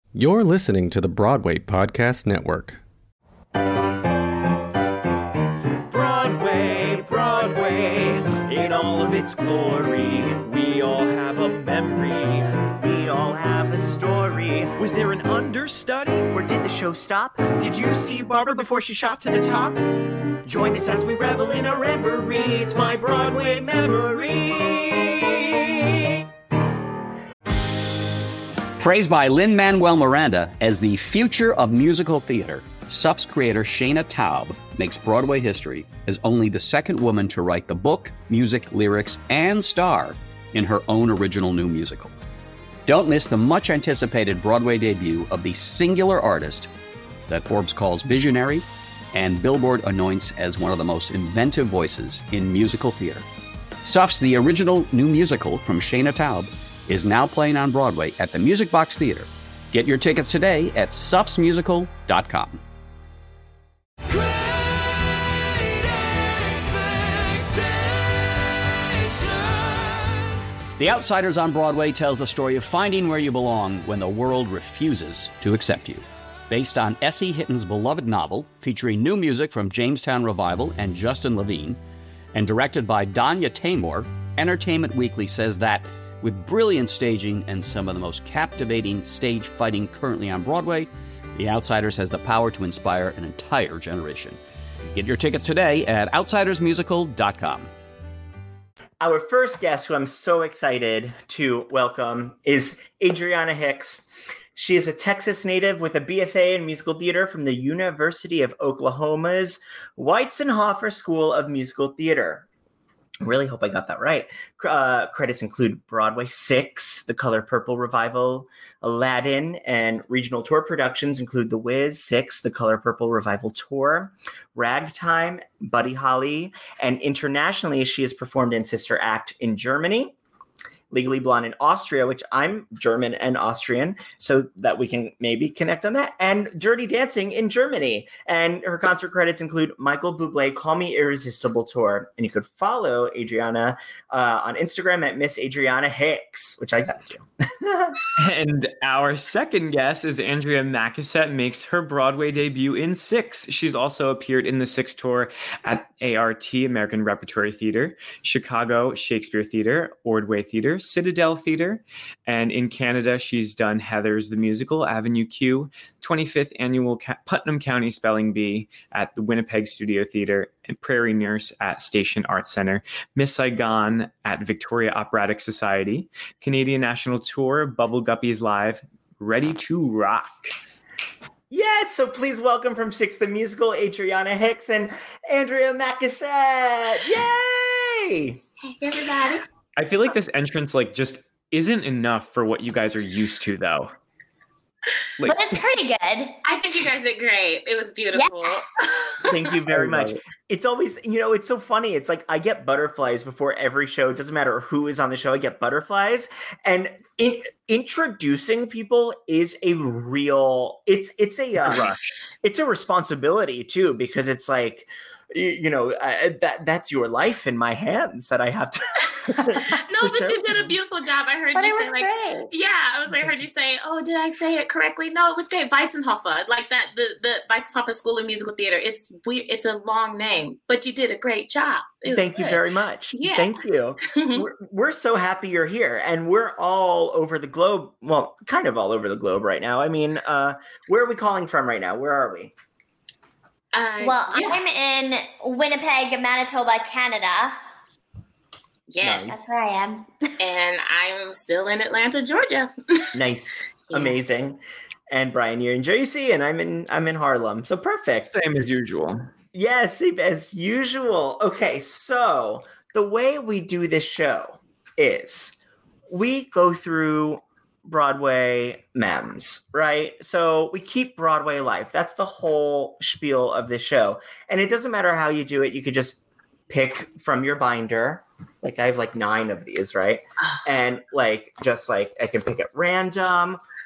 You're listening to the Broadway Podcast Network. Broadway, Broadway, in all of its glory. We all have a memory. We all have a story. Was there an understudy? Or did the show stop? Did you see Barbara before she shot to the top? Join us as we revel in our reverie. It's my Broadway memory. Praised by Lin-Manuel Miranda as the future of musical theater, SUF's creator Shana Taub makes Broadway history as only the second woman to write the book, music, lyrics, and star in her own original new musical. Don't miss the much-anticipated Broadway debut of the singular artist that Forbes calls visionary and Billboard anoints as one of the most inventive voices in musical theater. SUF's The Original New Musical from Shana Taub is now playing on Broadway at the Music Box Theater. Get your tickets today at sufsmusical.com. The Outsiders on Broadway tells the story of finding where you belong when the world refuses to accept you. Based on S.E. Hitton's beloved novel, featuring new music from Jamestown Revival and Justin Levine, and directed by Danya Taymor, Entertainment Weekly says that with brilliant staging and some of the most captivating stage fighting currently on Broadway, The Outsiders has the power to inspire an entire generation. Get your tickets today at outsidersmusical.com. Our first guest, who I'm so excited to welcome, is Adriana Hicks. She is a Texas native with a BFA in musical theater from the University of Oklahoma's Weizenhofer School of Musical Theater. I really hope I got that right. Credits include Broadway 6, The Color Purple Revival, Aladdin, and regional tour productions include The Wiz 6, The Color Purple Revival Tour, Ragtime, Buddy Holly, and internationally she has performed in Sister Act in Germany, Legally Blonde in Austria, which I'm German and Austrian, so that we can maybe connect on that, and Dirty Dancing in Germany. And her concert credits include Michael Bublé Call Me Irresistible Tour. And you could follow Adriana on Instagram at Miss Adriana Hicks, which I got to do. And our second guest is Andrea Macassette, makes her Broadway debut in Six. She's also appeared in the Six tour at ART, American Repertory Theater, Chicago Shakespeare Theater, Ordway Theater, Citadel Theater, and in Canada, she's done Heathers the Musical, Avenue Q, 25th Annual Putnam County Spelling Bee at the Winnipeg Studio Theater, and Prairie Nurse at Station Arts Center, Miss Saigon at Victoria Operatic Society, Canadian National Tour, Bubble Guppies Live, Ready to Rock. Yes, so please welcome from Six the Musical, Adriana Hicks and Andrea Macassette. Yay! Hey, everybody. I feel like this entrance just isn't enough for what you guys are used to, though. But it's pretty good. I think you guys did great. It was beautiful. Yeah. Thank you very much. It's always, it's so funny. It's like I get butterflies before every show. It doesn't matter who is on the show. I get butterflies. And introducing people is a real, it's a rush. It's a responsibility too, because it's like, that's your life in my hands that I have to. No, but you did a beautiful job. I heard you say I heard you say, oh, did I say it correctly? No, it was great. Weizenhofer, like that, the Weizenhofer School of Musical Theater. It's weird. It's a long name, but you did a great job. Thank you very much. Yeah. Thank you. We're so happy you're here, and we're all over the globe. Well, kind of all over the globe right now. I mean, where are we calling from right now? Where are we? I'm in Winnipeg, Manitoba, Canada. Yes. That's where I am. And I'm still in Atlanta, Georgia. Nice. Yeah. Amazing. And Brian, you're in Jersey, and I'm in Harlem. So perfect. Same as usual. Yes, same as usual. Okay, so the way we do this show is we go through Broadway memes, right? So we keep Broadway alive. That's the whole spiel of this show. And it doesn't matter how you do it. You could just pick from your binder. Like I have 9 of these, right? And I can pick at random,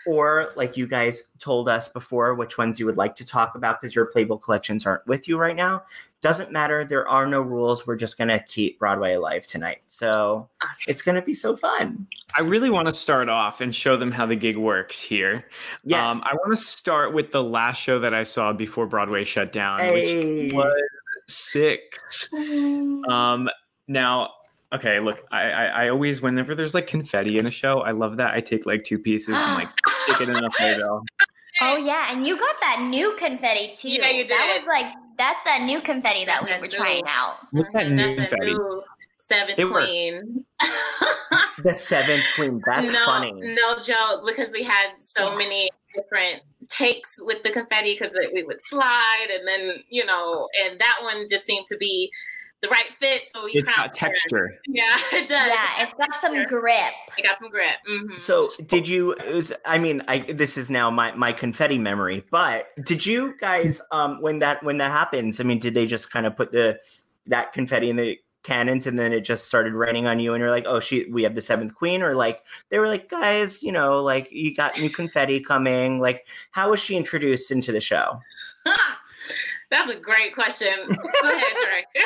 or like you guys told us before, which ones you would like to talk about because your Playbill collections aren't with you right now. Doesn't matter. There are no rules. We're just going to keep Broadway alive tonight. So it's going to be so fun. I really want to start off and show them how the gig works here. Yes. I want to start with the last show that I saw before Broadway shut down, which was Six. Now, okay, look, I always, whenever there's like confetti in a show, I love that. I take like 2 pieces and like stick it in a Playbill. Oh yeah, and you got that new confetti too. Yeah, you did. That was like, that's that new confetti that we were trying out. Look at that new That's confetti. a new seventh It worked. queen. The seventh queen. That's funny. No joke, because we had so many different takes with the confetti because we would slide and then, you know, and that one just seemed to be the right fit. So It's got texture. Yeah, it does. Yeah, it's got some grip. It got some grip. Mm-hmm. So did you, this is now my confetti memory, but did you guys, when that happens, I mean, did they just kind of put that confetti in the cannons and then it just started raining on you and you're like, oh, we have the seventh queen? Or like, they were like, guys, you know, like you got new confetti coming. Like, how was she introduced into the show? That's a great question. Go ahead, Dre.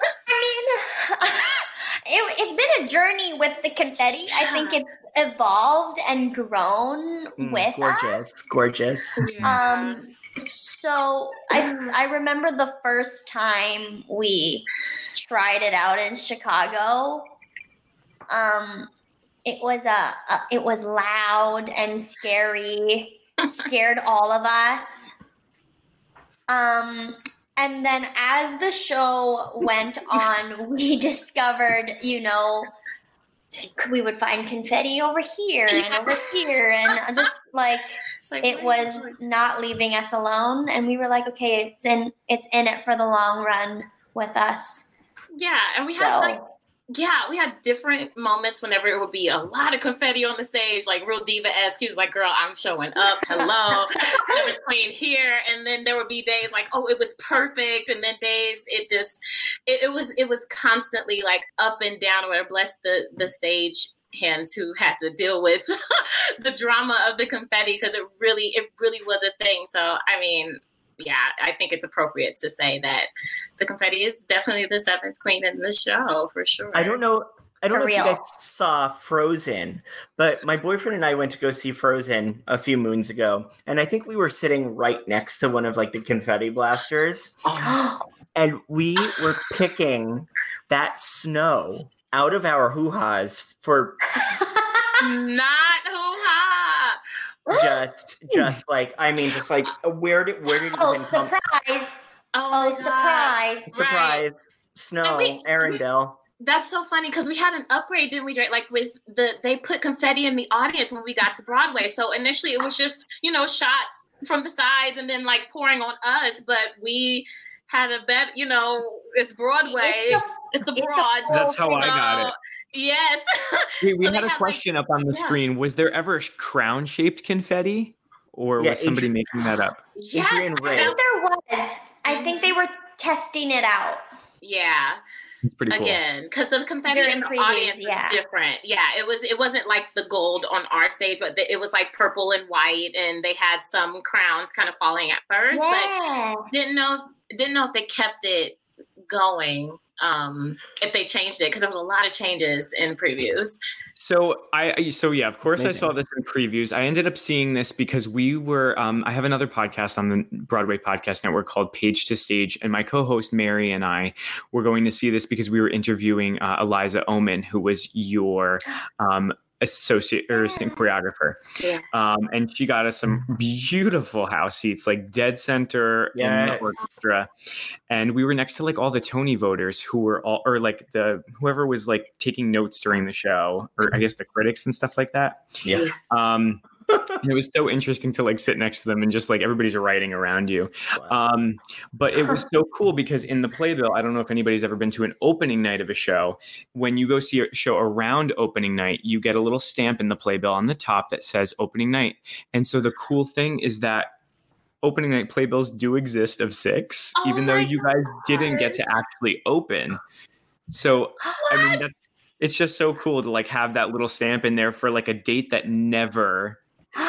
It's been a journey with the confetti. I think it's evolved and grown with us. Gorgeous. Yeah. So I remember the first time we tried it out in Chicago. It was loud and scary, scared all of us. And then as the show went on, we discovered, you know, we would find confetti over here and over here. And just like it was not leaving us alone. And we were like, okay, it's in it for the long run with us. Yeah. And we had different moments whenever it would be a lot of confetti on the stage, like real diva-esque. He was like, girl, I'm showing up. Hello. Seventh queen here. And then there would be days like, oh, it was perfect. And then days it was constantly like up and down, where bless the stage hands who had to deal with the drama of the confetti, because it really was a thing. So, I mean, yeah, I think it's appropriate to say that the confetti is definitely the seventh queen in the show, for sure. I don't know if you guys saw Frozen, but my boyfriend and I went to go see Frozen a few moons ago, and I think we were sitting right next to one of like the confetti blasters, and we were picking that snow out of our hoo-has for not hoo-ha. Just like, I mean, just like, where did it even come from? Surprise. Surprise. Surprise. Snow, Arendelle. That's so funny because we had an upgrade, didn't we, Drake? Like they put confetti in the audience when we got to Broadway. So initially it was just, you know, shot from the sides and then like pouring on us. But we had a bet, you know, it's Broadway. It's the Broads. That's how I got it. Yes. We had a question up on the screen. Was there ever crown-shaped confetti? Or was somebody making that up? Yes, I think there was. I think they were testing it out. Yeah. It's pretty cool. Again, because the confetti in the audience was different. Yeah, it wasn't like the gold on our stage, but it was like purple and white, and they had some crowns kind of falling at first, but didn't know if they kept it going. If they changed it, because there was a lot of changes in previews. So yeah, of course I saw this in previews. I ended up seeing this because we were, I have another podcast on the Broadway Podcast Network called Page to Stage. And my co-host Mary and I were going to see this because we were interviewing Eliza Oman, who was your associate or assistant choreographer. Yeah. And she got us some beautiful house seats, like dead center in the orchestra. And we were next to like all the Tony voters who were all, or like whoever was like taking notes during the show, or I guess the critics and stuff like that. Yeah. And it was so interesting to like sit next to them and just like everybody's writing around you. Wow. But it was so cool because in the Playbill, I don't know if anybody's ever been to an opening night of a show. When you go see a show around opening night, you get a little stamp in the Playbill on the top that says opening night. And so the cool thing is that opening night playbills do exist of Six, even though you guys didn't get to actually open. So, I mean, it's just so cool to like have that little stamp in there for like a date that never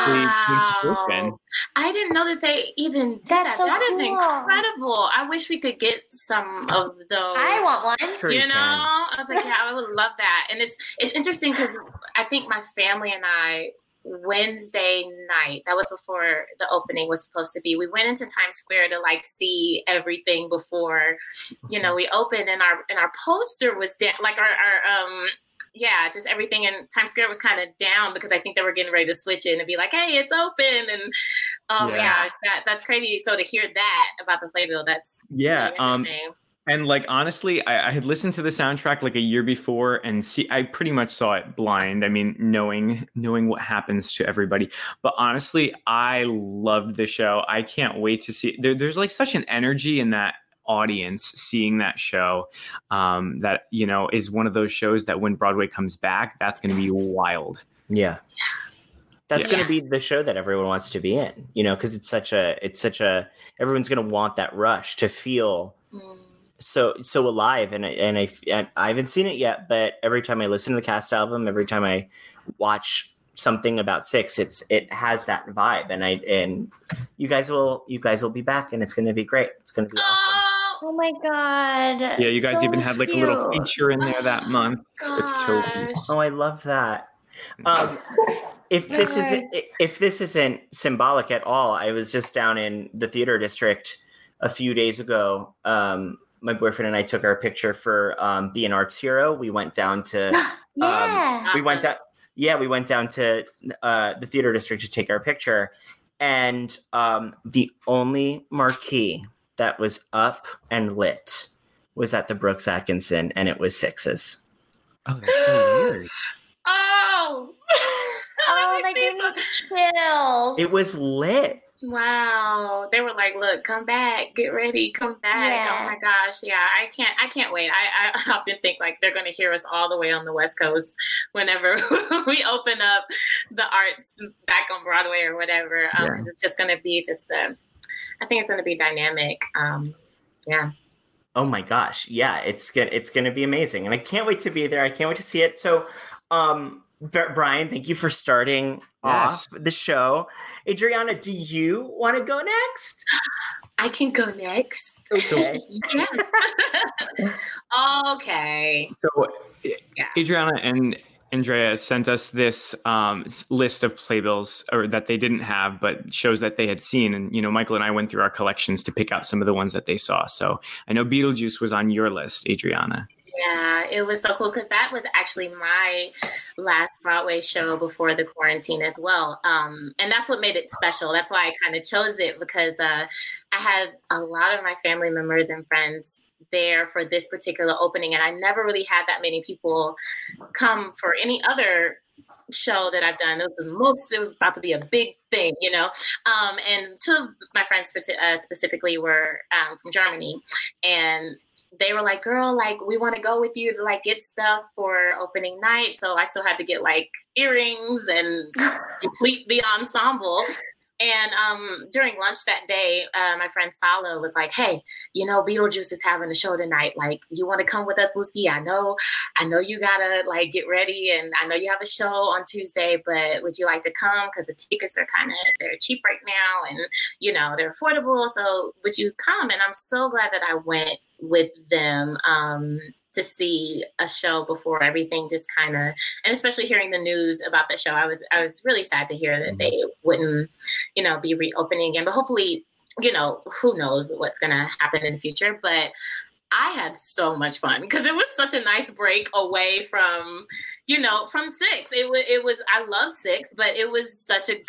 actually. I didn't know that they even did that. So that cool. is incredible. I wish we could get some of those. I want one. Sure you know, can. I was like, yeah, I would love that. And it's interesting because I think my family and I, Wednesday night, that was before the opening was supposed to be, we went into Times Square to like see everything before, we opened, and our poster was down, like our just everything in Times Square was kind of down because I think they were getting ready to switch it and be like, hey, it's open. And my gosh, that's crazy. So to hear that about the playbill, that's really interesting. And like, honestly, I had listened to the soundtrack like a year before, and I pretty much saw it blind. I mean, knowing what happens to everybody. But honestly, I loved the show. I can't wait to see there's like such an energy in that audience seeing that show that, is one of those shows that when Broadway comes back, that's going to be wild. Yeah. That's going to be the show that everyone wants to be in, because it's such a, everyone's going to want that rush to feel so alive. And I haven't seen it yet, but every time I listen to the cast album, every time I watch something about Six, it has that vibe. And you guys will be back, and it's going to be great. It's going to be awesome. Oh my God. Yeah, you guys so even had like cute. a little feature in there that month with Toby. Oh, I love that. If this isn't symbolic at all, I was just down in the theater district a few days ago. My boyfriend and I took our picture for Be an Arts Hero. We went down to we went down to the theater district to take our picture, and the only marquee that was up and lit was at the Brooks Atkinson, and it was Six's. Oh, that's so weird. Oh, that gave me chills. It was lit. Wow. They were like, look, come back, get ready, come back. Yeah. Oh my gosh. Yeah, I can't wait. I often think like they're going to hear us all the way on the West Coast whenever we open up the arts back on Broadway or whatever. Because it's just going to be I think it's going to be dynamic. Yeah. Oh my gosh. Yeah, it's going to be amazing. And I can't wait to be there. I can't wait to see it. So, Brian, thank you for starting off the show. Adriana, do you want to go next? I can go next. Okay. Yes. Okay. So, Adriana and Andrea sent us this list of playbills that they didn't have, but shows that they had seen. And, Michael and I went through our collections to pick out some of the ones that they saw. So I know Beetlejuice was on your list, Adriana. Yeah, it was so cool because that was actually my last Broadway show before the quarantine as well. And that's what made it special. That's why I kind of chose it, because I had a lot of my family members and friends there for this particular opening. And I never really had that many people come for any other show that I've done. It was about to be a big thing, and two of my friends specifically were from Germany, and they were like, girl, like, we want to go with you to like get stuff for opening night. So I still had to get like earrings and complete the ensemble. And during lunch that day, my friend Sala was like, hey, Beetlejuice is having a show tonight. Like, you want to come with us, Booski? I know you gotta like get ready, and I know you have a show on Tuesday, but would you like to come? Because the tickets are they're cheap right now, and they're affordable. So would you come? And I'm so glad that I went with them to see a show before everything just kind of, and especially hearing the news about the show, I was really sad to hear that they wouldn't, be reopening again. But hopefully, who knows what's going to happen in the future. But I had so much fun because it was such a nice break away from, from Six. It was, I love Six, but it was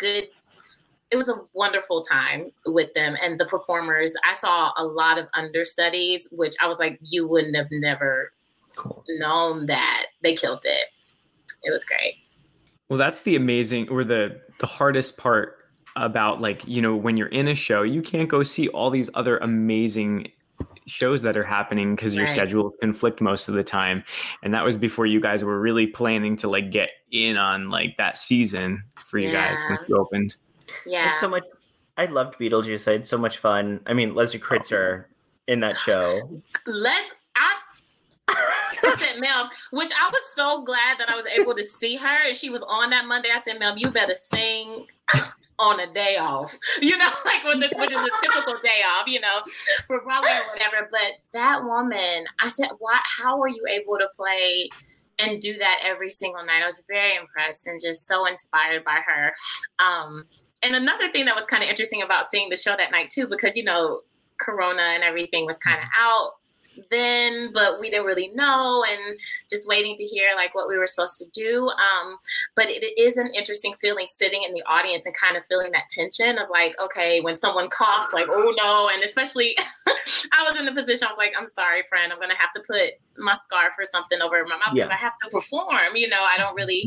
it was a wonderful time with them and the performers. I saw a lot of understudies, which I was like, you wouldn't have never known that. They killed it. It was great. Well, that's the amazing, or the hardest part about when you're in a show, you can't go see all these other amazing shows that are happening because your schedule conflict most of the time. And that was before you guys were really planning to get in on that season for you guys when you opened. Yeah. So much. I loved Beetlejuice. I had so much fun. I mean, Leslie Kritzer in that show. I said, Mel, which I was so glad that I was able to see her. And she was on that Monday. I said, Mel, you better sing on a day off, you know, like which is a typical day off, you know, for Broadway or whatever. But that woman, I said, how are you able to play and do that every single night? I was very impressed and just so inspired by her. And another thing that was kind of interesting about seeing the show that night too, because, you know, Corona and everything was kind of out then, but we didn't really know, and just waiting to hear like what we were supposed to do. But it is an interesting feeling sitting in the audience and kind of feeling that tension of like, okay, when someone coughs, like, oh no. And especially I was in the position, I was like, I'm sorry, friend, I'm going to have to put my scarf or something over my mouth because I have to perform, you know, I don't really,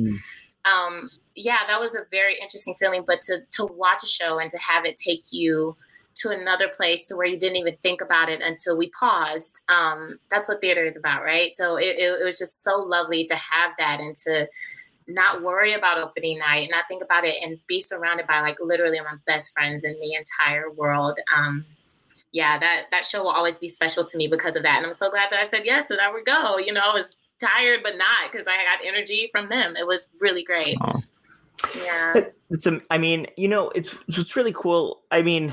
that was a very interesting feeling. But to watch a show and to have it take you to another place to where you didn't even think about it until we paused. That's what theater is about, right? So it was just so lovely to have that and to not worry about opening night and not think about it and be surrounded by like literally my best friends in the entire world. That show will always be special to me because of that. And I'm so glad that I said yes, so there we go. You know, I was tired, but not, because I got energy from them. It was really great. Oh. Yeah. I mean, you know, it's really cool. I mean,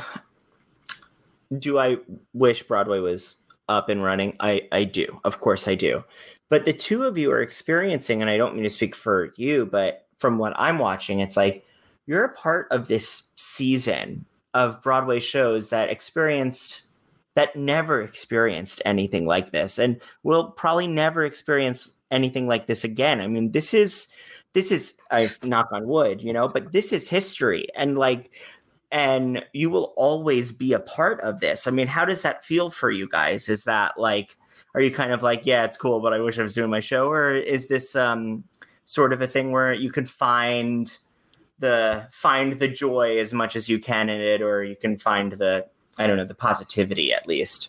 do I wish Broadway was up and running? I do. Of course I do. But the two of you are experiencing, and I don't mean to speak for you, but from what I'm watching, it's like you're a part of this season of Broadway shows that never experienced anything like this, and will probably never experience anything like this again. I mean, this is I knock on wood, you know, but this is history, and you will always be a part of this. I mean, how does that feel for you guys? Is that like, are you kind of like, yeah, it's cool, but I wish I was doing my show? Or is this sort of a thing where you can find the joy as much as you can in it, or you can find the positivity at least?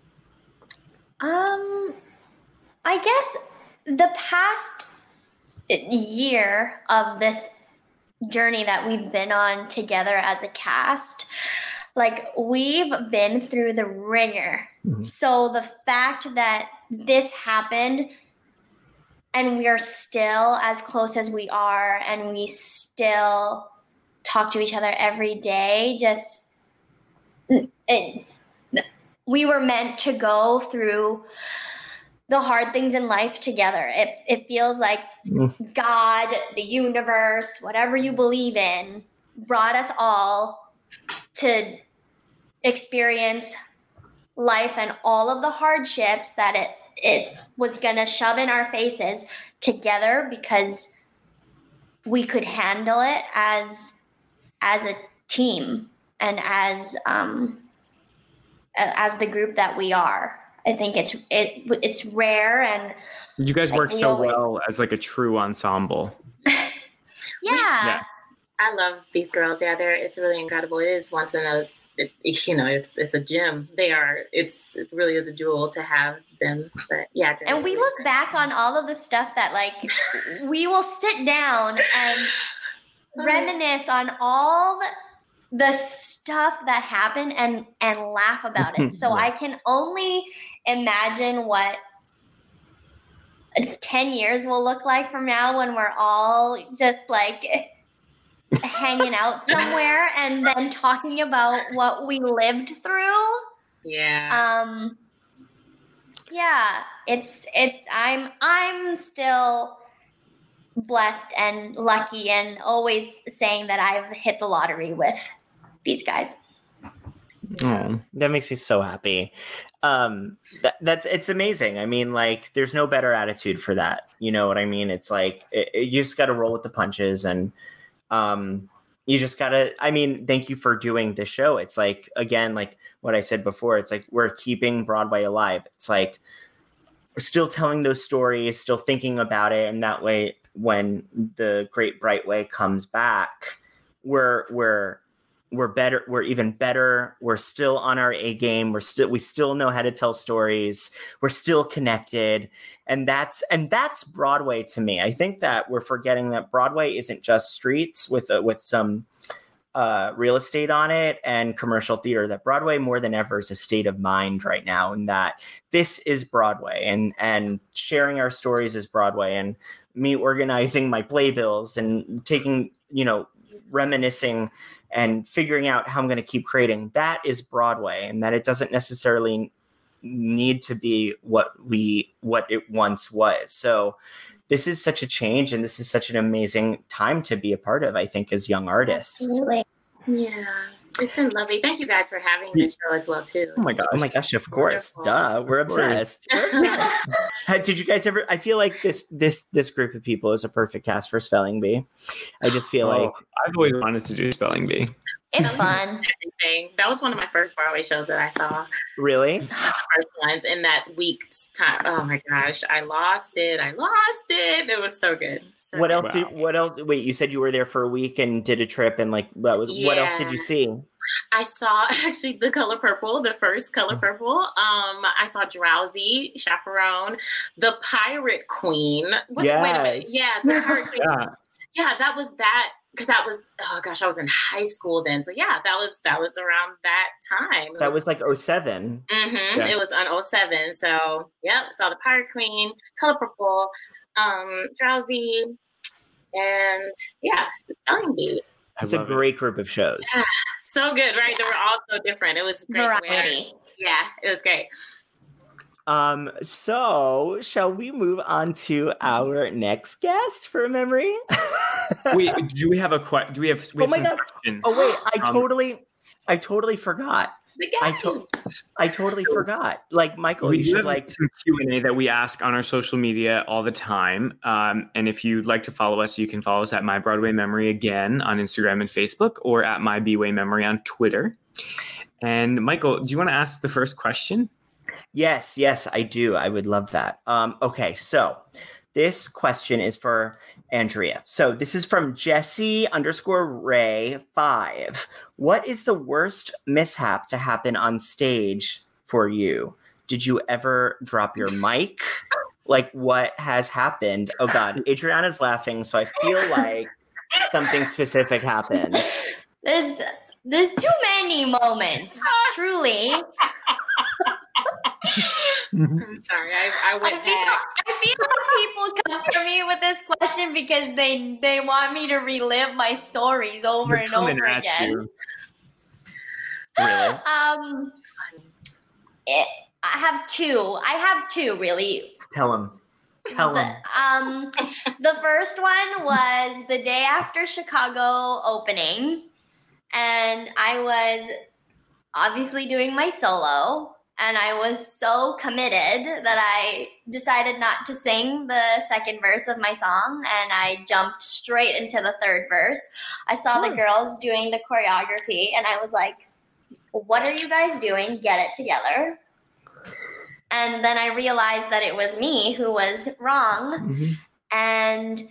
I guess the past year of this journey that we've been on together as a cast, like we've been through the ringer. Mm-hmm. So the fact that this happened and we are still as close as we are and we still talk to each other every day, we were meant to go through the hard things in life together. It feels like God, the universe, whatever you believe in, brought us all to experience life and all of the hardships that it was going to shove in our faces together because we could handle it as a team and as the group that we are. I think it's rare, and you guys work so well as like a true ensemble. Yeah. I love these girls. Yeah, it's really incredible. It is it's a gem. It really is a jewel to have them. But yeah. And we look back on all of the stuff that like we will sit down and reminisce on all the stuff that happened and laugh about it. So I can only imagine what 10 years will look like from now when we're all just like hanging out somewhere and then talking about what we lived through. Yeah. I'm still blessed and lucky and always saying that I've hit the lottery with these guys. Oh, that makes me so happy. It's amazing. I mean, like, there's no better attitude for that. You know what I mean? It's like, you just got to roll with the punches, and you just got to, I mean, thank you for doing this show. It's like, again, like what I said before, it's like, we're keeping Broadway alive. It's like, we're still telling those stories, still thinking about it. And that way, when the Great Bright Way comes back, we're better. We're even better. We're still on our A game. We still know how to tell stories. We're still connected. And that's Broadway to me. I think that we're forgetting that Broadway isn't just streets with some real estate on it and commercial theater, that Broadway more than ever is a state of mind right now, and that this is Broadway, and sharing our stories is Broadway, and me organizing my playbills and taking, reminiscing and figuring out how I'm going to keep creating, that is Broadway, and that it doesn't necessarily need to be what it once was. So this is such a change, and this is such an amazing time to be a part of, I think, as young artists. Absolutely. Yeah. It's been lovely. Thank you guys for having this show as well, too. Oh my gosh, of course. Duh. We're obsessed. Did you guys ever, I feel like this group of people is a perfect cast for Spelling Bee. I just feel like I've always wanted to do Spelling Bee. It's fun. Everything. That was one of my first Broadway shows that I saw. Really? The first ones in that week's time. Oh my gosh, I lost it. It was so good. So what good. else? What else? Wait, you said you were there for a week and did a trip, and what else did you see? I saw actually The Color Purple, the first Color Purple. I saw Drowsy, Chaperone, The Pirate Queen. Wait a minute. Yeah, The Pirate Queen. Yeah, that was that. Because that was, oh gosh, I was in high school then. So yeah, that was around that time. That was like 07. Mm-hmm. Yeah. It was on 07. So yep, saw The Pirate Queen, Color Purple, Drowsy, and yeah, The Spelling Bee. It's a great group of shows. Yeah, so good, right? Yeah. They were all so different. It was great. Variety. Yeah, it was great. So shall we move on to our next guest for a memory? Wait, do we have a question? Do we have oh my God. Questions? Oh wait, I totally forgot. I totally forgot. Like, Michael, you should like some Q&A that we ask on our social media all the time. And if you'd like to follow us, you can follow us at My Broadway Memory again on Instagram and Facebook, or at My B-Way Memory on Twitter. And Michael, do you want to ask the first question? Yes, I do. I would love that. Okay, so this question is for Andrea. So this is from Jessie_Ray5. What is the worst mishap to happen on stage for you? Did you ever drop your mic? Like, what has happened? Oh God, Adriana's laughing, so I feel like something specific happened. There's too many moments, truly. I'm sorry, I went back. I feel like people come to me with this question because they want me to relive my stories over and over again. You. Really? I have two, really. Tell them. The first one was the day after Chicago opening, and I was obviously doing my solo. And I was so committed that I decided not to sing the second verse of my song, and I jumped straight into the third verse. I saw the girls doing the choreography, and I was like, what are you guys doing? Get it together. And then I realized that it was me who was wrong. Mm-hmm. And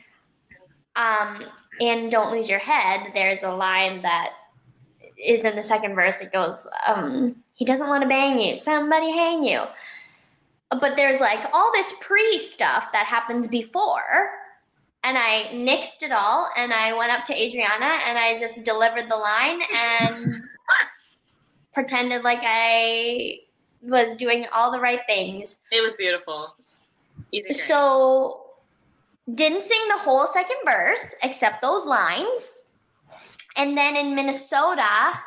in Don't Lose Your Head, there's a line that is in the second verse. It goes, he doesn't want to bang you. Somebody hang you. But there's like all this pre-stuff that happens before. And I nixed it all. And I went up to Adriana and I just delivered the line and pretended like I was doing all the right things. It was beautiful. So didn't sing the whole second verse except those lines. And then in Minnesota,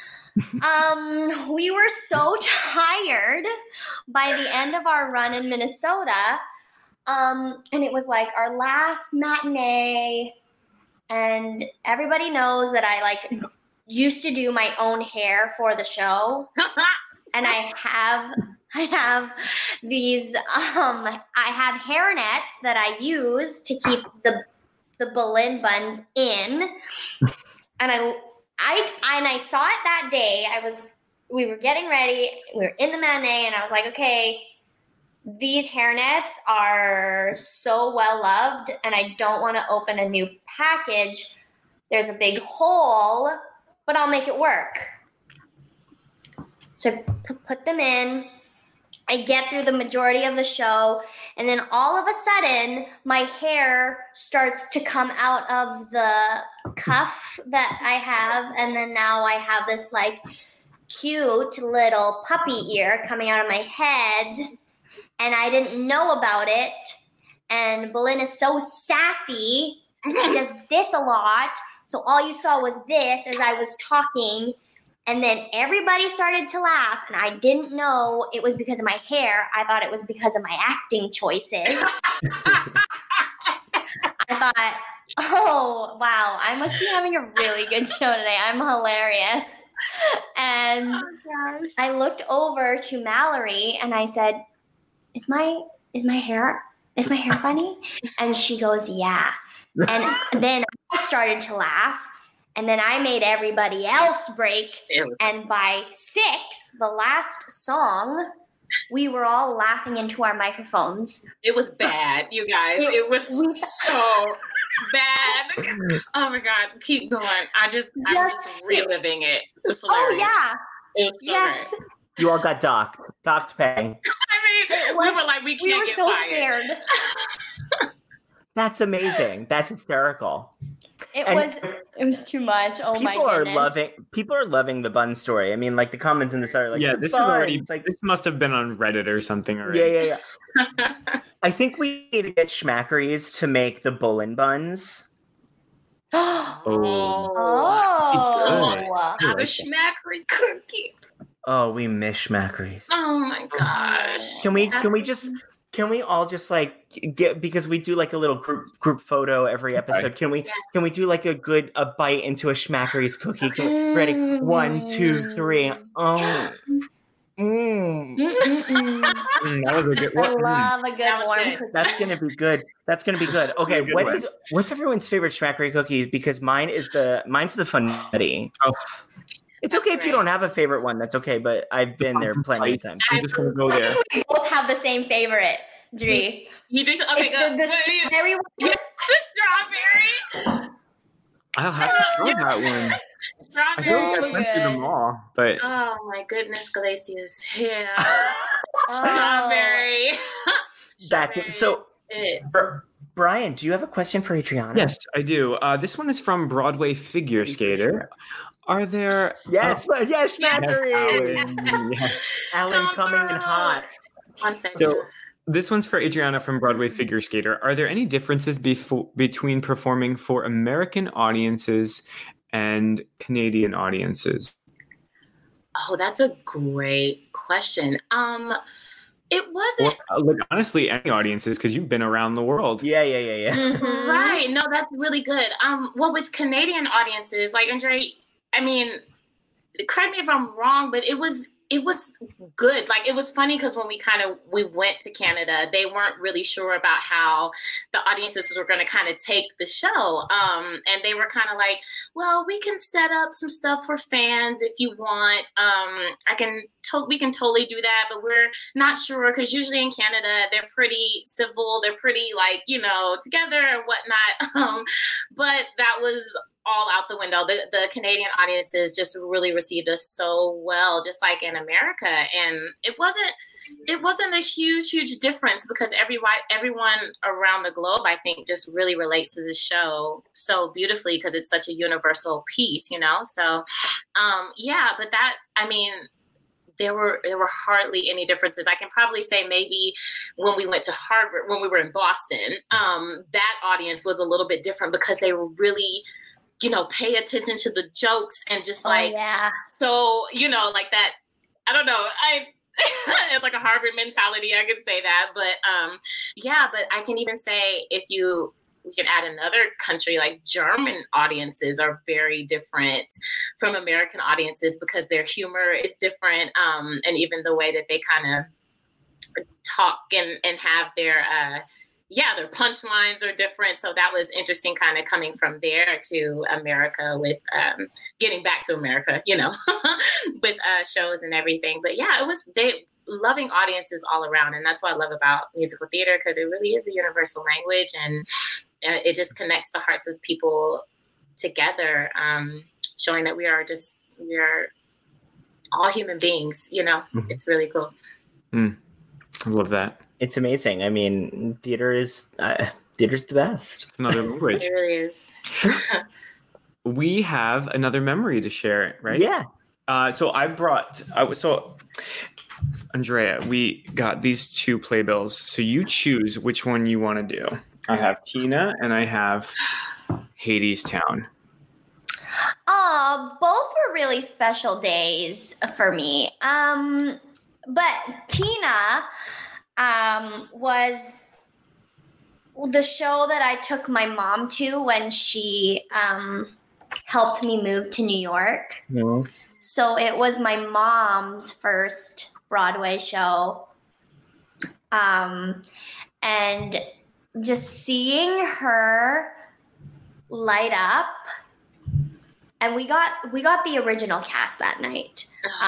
we were so tired by the end of our run in Minnesota. And it was like our last matinee. And everybody knows that I used to do my own hair for the show. And I have these, I have hair nets that I use to keep the Berlin buns in. And I saw it that day. We were getting ready. We were in the matinee, and I was like, okay, these hairnets are so well loved, and I don't want to open a new package. There's a big hole, but I'll make it work. So put them in, I get through the majority of the show, and then all of a sudden, my hair starts to come out of the cuff that I have, and then now I have this like cute little puppy ear coming out of my head, and I didn't know about it. And Boleyn is so sassy, and she does this a lot. So all you saw was this as I was talking. And then everybody started to laugh, and I didn't know it was because of my hair. I thought it was because of my acting choices. I thought, oh, wow, I must be having a really good show today. I'm hilarious. And I looked over to Mallory, and I said, is my hair funny? And she goes, yeah. And then I started to laugh. And then I made everybody else break. And by 6, the last song, we were all laughing into our microphones. It was bad, you guys. It was so bad. Oh my God, keep going. I'm just reliving it. It was hilarious. Oh yeah. It was so great. You all got docked pay. I mean, we were like, we can't get fired. Scared. That's amazing. That's hysterical. It was too much. Oh my goodness. People are loving the bun story. I mean, like the comments in the side are like, yeah, this is already like this must have been on Reddit or something already. Yeah. I think we need to get Schmackeries to make the Boleyn buns. I have a Schmackery cookie. Oh, we miss Schmackeries. Oh my gosh. Can we all just like get, because we do like a little group photo every episode. Can we do like a bite into a Schmackeries cookie? Ready? 1, 2, 3. Oh. That was a good one. I love a good warm cookie. That's gonna be good. Okay, what's everyone's favorite Schmackery cookies? Because mine's the Funetti. Oh. It's okay if you don't have a favorite one. That's okay, but I've been there plenty of times. I'm just gonna go there. We both have the same favorite, Dree. You think? Okay, go. The strawberry one. Yes, the strawberry. I'll have to try that one. I feel like I've went through them all, but oh my goodness, Glacius. Yeah. Strawberry. That's it. So, Brian, do you have a question for Adriana? Yes, I do. This one is from Broadway Figure Skater. Are there... Yes, Schmackery! Yes. Alan coming in hot. So, this one's for Adriana from Broadway Figure Skater. Are there any differences between performing for American audiences and Canadian audiences? Oh, that's a great question. It wasn't... Well, honestly, any audiences, because you've been around the world. Yeah. Mm-hmm. Right. No, that's really good. Well, with Canadian audiences, like Andre... I mean, correct me if I'm wrong, but it was good. Like, it was funny because when we went to Canada, they weren't really sure about how the audiences were going to kind of take the show. And they were kind of like, well, we can set up some stuff for fans if you want. We can totally do that, but we're not sure because usually in Canada, they're pretty civil. They're pretty like, together and whatnot. But that was all out the window. The Canadian audiences just really received us so well, just like in America. And it wasn't a huge difference because everyone around the globe, I think, just really relates to the show so beautifully because it's such a universal piece, So, but that, I mean, there were hardly any differences. I can probably say maybe when we went to Harvard, when we were in Boston, that audience was a little bit different because they were really, pay attention to the jokes and just so, like that. I don't know. It's like a Harvard mentality. I could say that, but but I can even say we can add another country, like German audiences are very different from American audiences because their humor is different. And even the way that they kind of talk and have their punchlines are different. So that was interesting kind of coming from there to America with getting back to America, with shows and everything. But yeah, loving audiences all around. And that's what I love about musical theater because it really is a universal language and it just connects the hearts of people together, showing that we are all human beings, It's really cool. I love that. It's amazing. I mean, theater's the best. It's another language. It really is. We have another memory to share, right? Yeah. So Andrea, we got these 2 playbills. So you choose which one you want to do. I have Tina and I have Hadestown. Both were really special days for me. But Tina was the show that I took my mom to when she helped me move to New York. Mm-hmm. So it was my mom's first Broadway show. And just seeing her light up, and we got the original cast that night.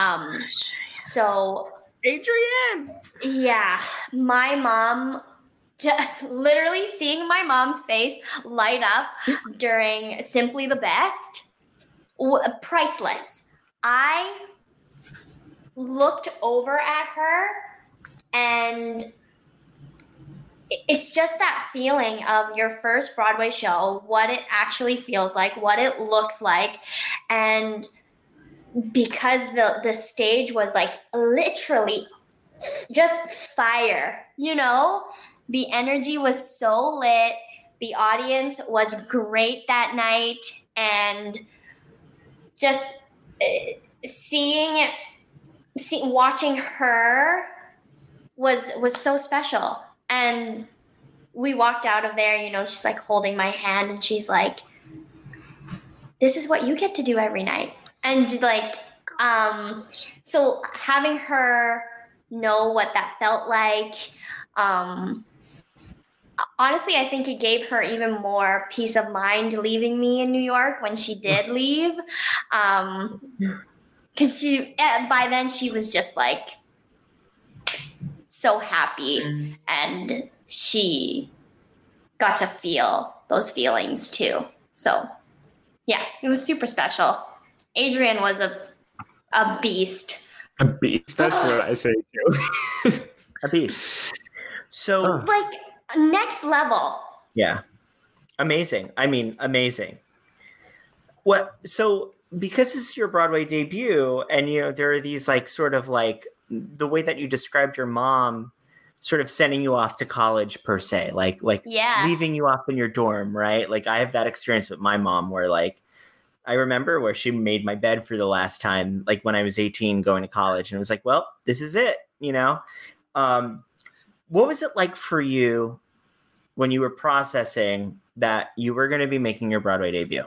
So Adrienne. Yeah, my mom, literally seeing my mom's face light up during Simply the Best, priceless. I looked over at her, and it's just that feeling of your first Broadway show, what it actually feels like, what it looks like. And because the stage was like literally just fire, the energy was so lit. The audience was great that night. And just watching her was so special. And we walked out of there, she's like holding my hand and she's like, this is what you get to do every night. And just like, so having her know what that felt like, honestly, I think it gave her even more peace of mind leaving me in New York when she did leave. Because by then she was just like so happy, and she got to feel those feelings too. So yeah, it was super special. Adrienne was a beast. A beast. That's what I say too. A beast. So like next level. Yeah. Amazing. I mean, amazing. So because this is your Broadway debut, and there are these like sort of like the way that you described your mom sort of sending you off to college per se, like leaving you off in your dorm, right? Like I have that experience with my mom where like I remember where she made my bed for the last time, like when I was 18 going to college, and it was like, well, this is it, What was it like for you when you were processing that you were going to be making your Broadway debut?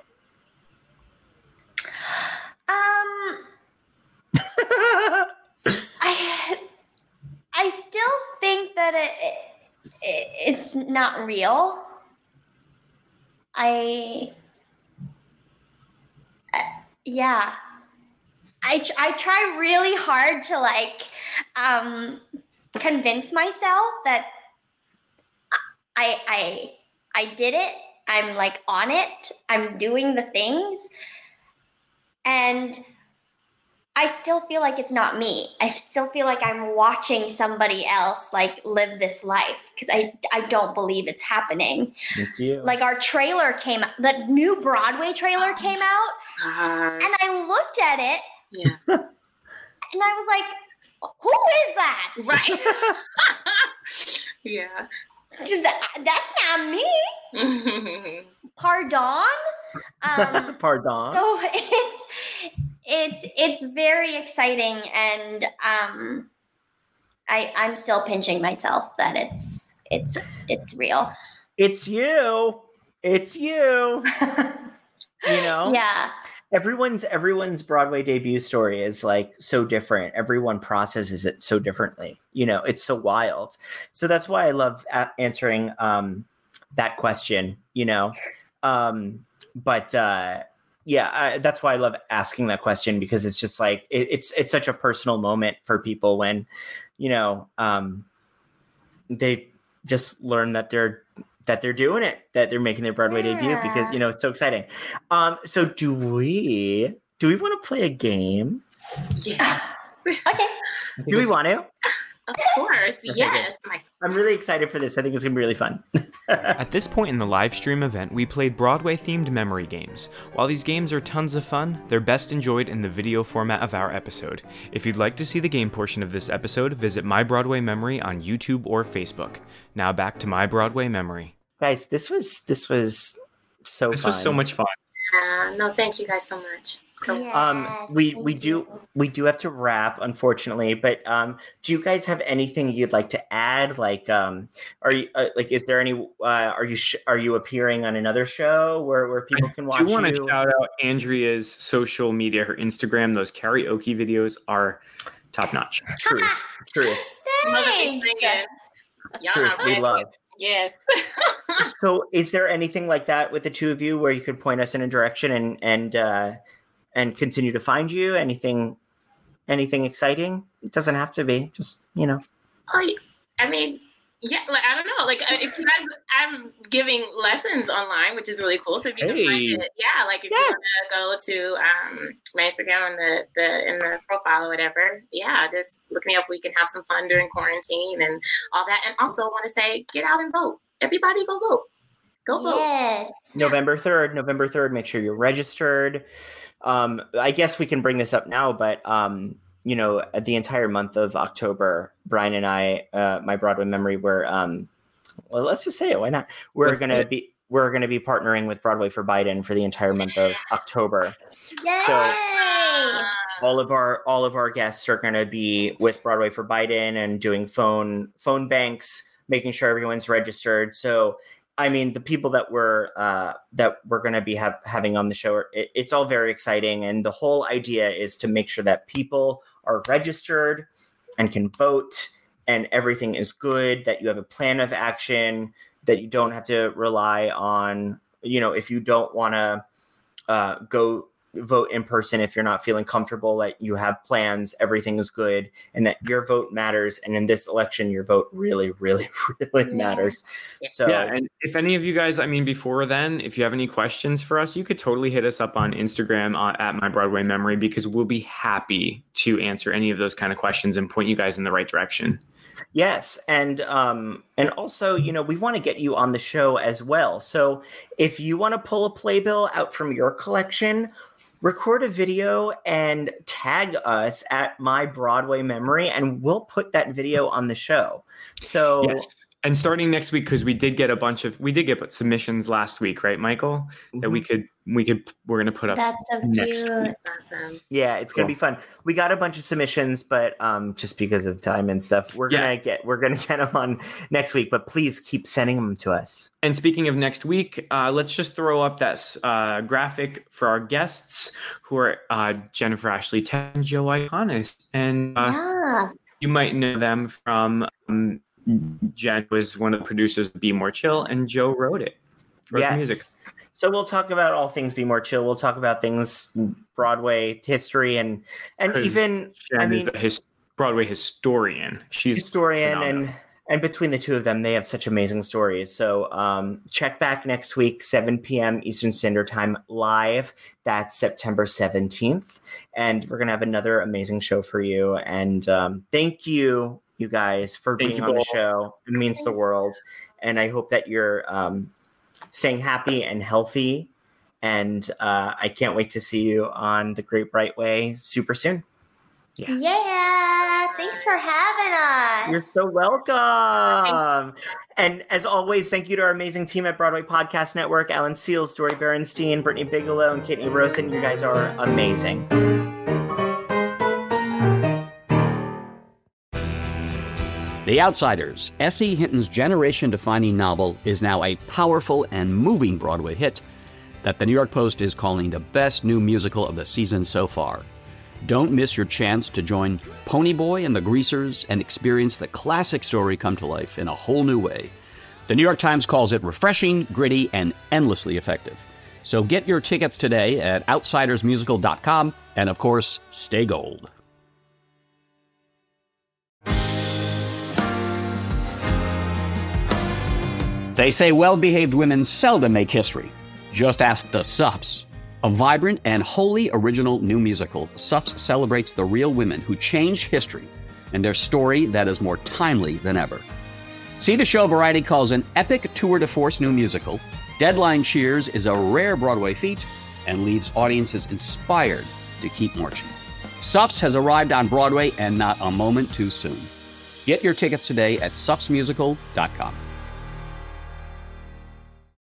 I still think that it's not real. Yeah. I try really hard to like convince myself that I did it. I'm like on it. I'm doing the things. And I still feel like it's not me. I still feel like I'm watching somebody else like live this life, because I don't believe it's happening. It's you. Like our trailer came out, the new Broadway trailer came out, and I looked at it, and I was like, who is that? Right. Yeah. That's not me. Pardon? Pardon. So it's very exciting, and I'm still pinching myself that it's real. It's you. It's you. Yeah. Everyone's Broadway debut story is like so different. Everyone processes it so differently. It's so wild. So that's why I love answering that question. That's why I love asking that question, because it's just like it's such a personal moment for people when they just learn that they're doing it, that they're making their Broadway debut, because it's so exciting. So do we want to play a game? Yeah. Okay. Do we want to? Of course, yes. I'm really excited for this. I think it's going to be really fun. At this point in the live stream event, we played Broadway-themed memory games. While these games are tons of fun, they're best enjoyed in the video format of our episode. If you'd like to see the game portion of this episode, visit My Broadway Memory on YouTube or Facebook. Now back to My Broadway Memory. Guys, this was so fun. This was so much fun. No, thank you guys so much. So, we do have to wrap, unfortunately, but do you guys have anything you'd like to add? Like, are you is there any? Are you appearing on another show where people can watch you? I do want to shout out Andrea's social media, her Instagram. Those karaoke videos are top notch. True. Thanks. Truth, we love. Yes. So, is there anything like that with the two of you where you could point us in a direction and continue to find you? Anything exciting? It doesn't have to be. Just I mean, yeah. Like, I don't know. Like, if you guys, I'm giving lessons online, which is really cool. So if you can find it, if you want to go to my Instagram in the profile or whatever, just look me up. We can have some fun during quarantine and all that. And also, want to say, get out and vote. Everybody, go vote. Go vote. Yes. November 3rd. Make sure you're registered. I guess we can bring this up now, but the entire month of October, Brian and I, My Broadway Memory, were let's just say it. Why not? We're gonna be partnering with Broadway for Biden for the entire month of October. Yay! So all of our guests are gonna be with Broadway for Biden and doing phone banks, making sure everyone's registered. So, I mean, the people that we're going to be having on the show, it's all very exciting. And the whole idea is to make sure that people are registered and can vote and everything is good, that you have a plan of action, that you don't have to rely on, if you don't want to go vote in person, if you're not feeling comfortable, that you have plans, everything is good, and that your vote matters. And in this election, your vote really, really, really matters. So and if any of you guys, before then, if you have any questions for us, you could totally hit us up on Instagram at My Broadway Memory, because we'll be happy to answer any of those kind of questions and point you guys in the right direction. Yes. And also, we want to get you on the show as well. So if you want to pull a playbill out from your collection, record a video and tag us at My Broadway Memory, and we'll put that video on the show. So yes. And starting next week, because we did get submissions last week, right, Michael? Mm-hmm. That we're going to put up. That's so next cute. week. Yeah, it's going to be fun. We got a bunch of submissions, but just because of time and stuff, we're going to get them on next week, but please keep sending them to us. And speaking of next week, let's just throw up that graphic for our guests, who are Jennifer Ashley Ted and Joe Iconis. And you might know them from Jen was one of the producers of Be More Chill, and Joe wrote the music. So we'll talk about all things Be More Chill. We'll talk about things Broadway history and even Jen is a Broadway historian. She's historian, and between the two of them, they have such amazing stories. So check back next week, 7 p.m. Eastern Standard Time live. That's September 17th, and we're gonna have another amazing show for you. And thank you guys for being on the show. It means the world, and I hope that you're staying happy and healthy, and I can't wait to see you on The Great Bright Way super soon. Yeah, thanks for having us. You're so welcome. And as always, thank you to our amazing team at Broadway Podcast Network: Alan Seals, Dory Berenstein, Brittany Bigelow, and Kitney Rosen. You guys are amazing. The Outsiders, S.E. Hinton's generation-defining novel, is now a powerful and moving Broadway hit that the New York Post is calling the best new musical of the season so far. Don't miss your chance to join Ponyboy and the Greasers and experience the classic story come to life in a whole new way. The New York Times calls it refreshing, gritty, and endlessly effective. So get your tickets today at outsidersmusical.com, and of course, stay gold. They say well-behaved women seldom make history. Just ask the Suffs. A vibrant and wholly original new musical, Suffs celebrates the real women who changed history and their story that is more timely than ever. See the show Variety calls an epic tour de force new musical. Deadline Cheers is a rare Broadway feat and leaves audiences inspired to keep marching. Suffs has arrived on Broadway and not a moment too soon. Get your tickets today at suffsmusical.com.